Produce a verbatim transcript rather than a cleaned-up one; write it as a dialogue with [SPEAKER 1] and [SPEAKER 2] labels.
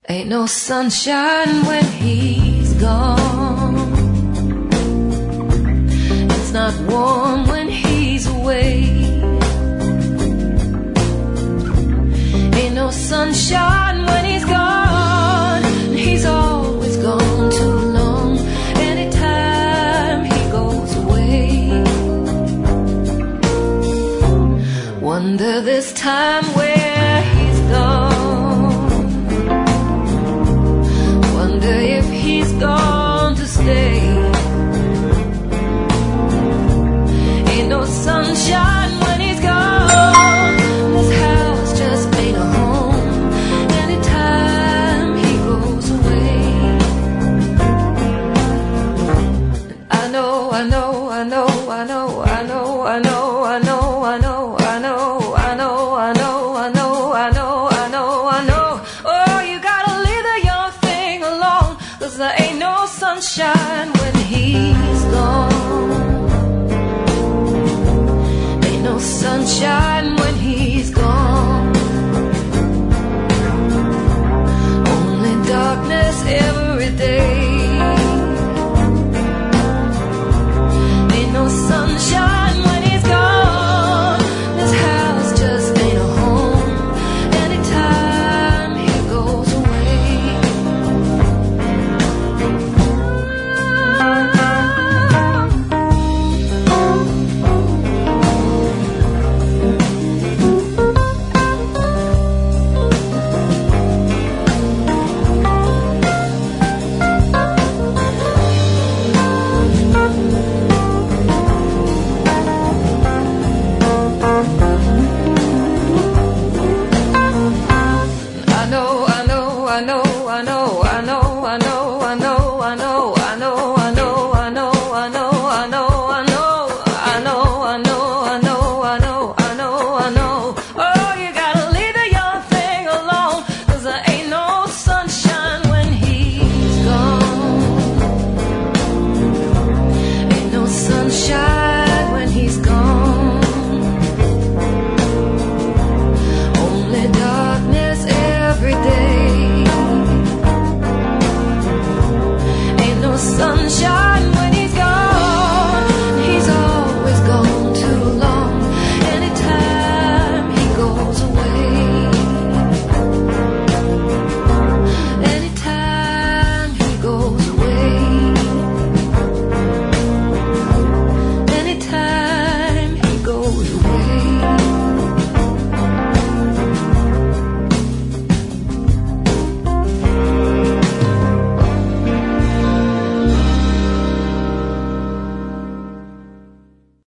[SPEAKER 1] Ain't no sunshine when he's gone. It's not warm when he's away. Ain't no sunshine when he's gone. He's always gone too long. Anytime he goes away, wonder this time where he's gone. Wonder if he's gone to stay. Ain't no sunshine when he's gone. This house just ain't a home. Anytime he goes away, I know, I know, I know, I know, I know, I know, I know, I know, I know, I know, I know, I know, I know, I know, I know. Oh, you gotta leave the young thing alone, 'cause there ain't no sunshine when he's gone. Ain't no sunshine when he's gone. Only darkness every day. Ain't no sunshine when he's gone. This house just ain't a home. Anytime he goes away, I know, I know, I know,